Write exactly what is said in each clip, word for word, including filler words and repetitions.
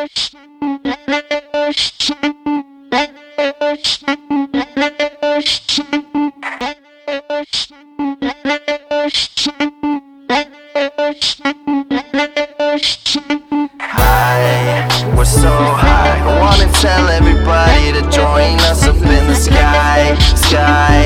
High, we're so high. I wanna tell everybody to join us up in the sky, sky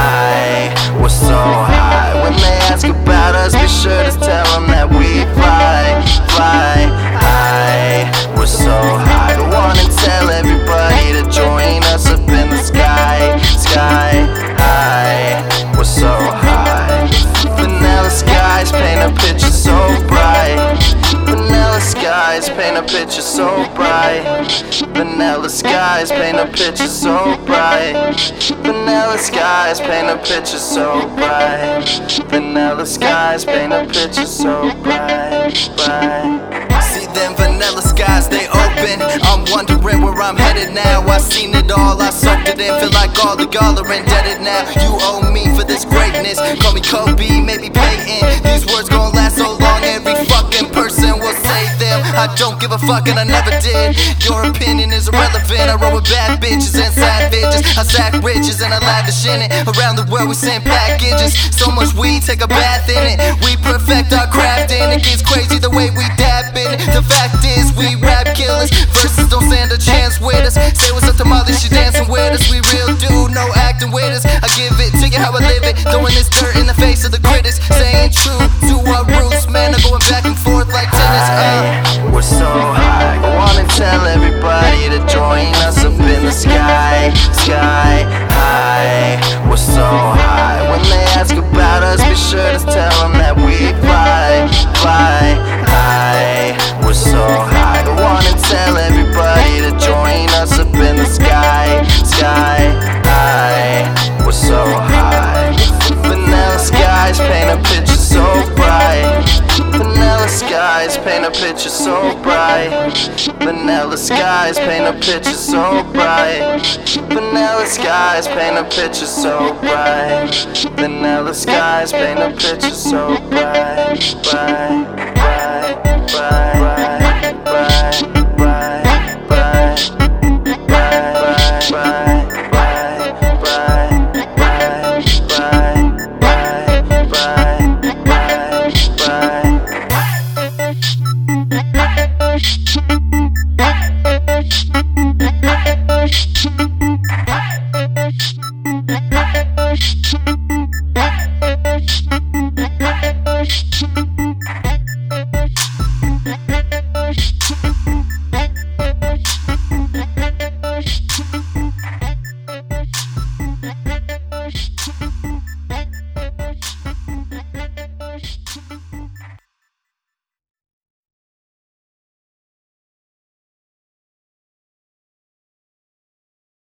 high. We're so high. When they ask about us, be sure to tell them that we fly, fly high. We're so high. I wanna tell everybody to join us up in the sky, sky high. We're so high. Vanilla skies paint a picture so bright. Vanilla skies paint a picture so bright. Vanilla skies paint a picture so bright. Vanilla skies paint a picture so bright. Vanilla skies paint a picture so bright, bright. See them vanilla skies, they open. I'm wondering where I'm headed now. I've seen it all, I soaked it in. Feel like all of y'all are indebted now. You owe me for this greatness. Call me Kobe, maybe Peyton. These words gon' last so long, every fucking person will say them. I don't give a fuck and I never did. Your opinion is irrelevant. I roll with bad bitches and savages. I sack riches and I lavish in it. Around the world we send packages. So much weed, take a bath in it. We perfect our craft and it gets crazy the way we dab in it. The fact is we rap killers. Verses don't stand a chance with us. Say what's up to Molly, she dancing with us. We real dude, no acting with us. I give it to you how I live it. Throwing this dirt in the face of the critics. Staying true to our roots, man. I'm going back and forth like tennis. Uh. We're so high. I wanna tell everybody to join us up in the sky, sky high. We're so high. When they ask about us, be sure to tell them that we fly, fly high. We're so high. I wanna tell everybody to join us up in the sky, sky high. We're so high. Vanilla skies paint a picture so bright. Vanilla skies paint a picture so bright. Vanilla skies paint a picture so bright. Vanilla skies paint a picture so bright. Vanilla skies paint a picture so bright, bright, bright, bright, bright.